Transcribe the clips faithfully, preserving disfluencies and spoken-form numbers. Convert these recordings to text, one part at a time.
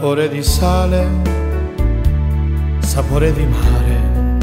sapore di sale, sapore di mare,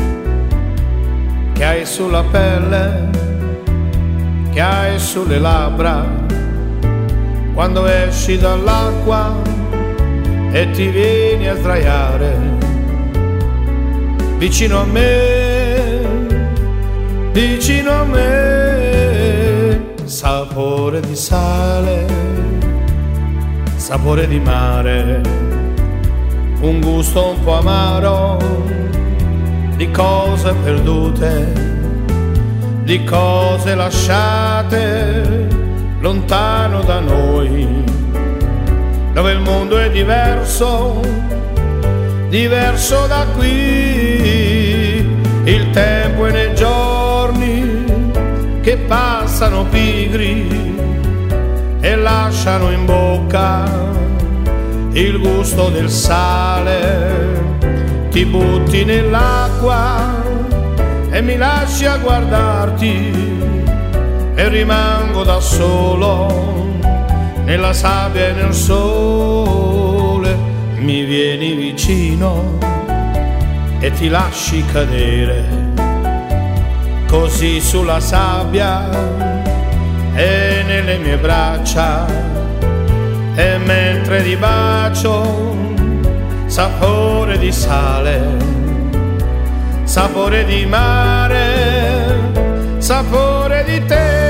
che hai sulla pelle, che hai sulle labbra, quando esci dall'acqua e ti vieni a sdraiare vicino a me, vicino a me. Sapore di sale, sapore di mare, un gusto un po' amaro di cose perdute, di cose lasciate lontano da noi, dove il mondo è diverso, diverso da qui. Il tempo e nei giorni che passano pigri e lasciano in bocca il gusto del sale. Ti butti nell'acqua e mi lasci a guardarti e rimango da solo nella sabbia e nel sole. Mi vieni vicino e ti lasci cadere così sulla sabbia e nelle mie braccia, e mentre ti bacio, sapore di sale, sapore di mare, sapore di te.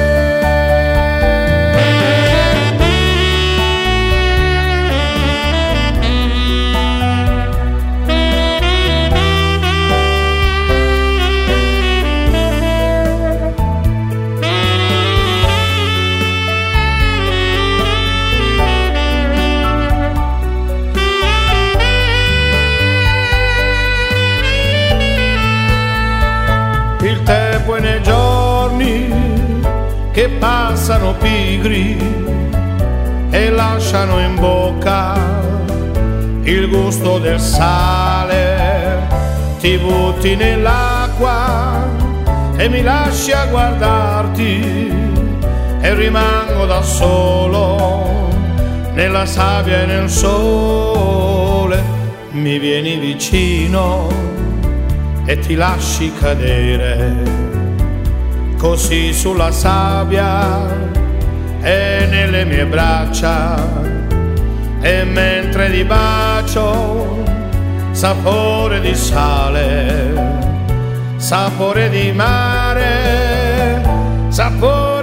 Il tempo e nei giorni che passano pigri e lasciano in bocca il gusto del sale. Ti butti nell'acqua e mi lasci a guardarti e rimango da solo nella sabbia e nel sole. Mi vieni vicino e ti lasci cadere così sulla sabbia e nelle mie braccia, e mentre ti bacio, sapore di sale, sapore di mare, sapore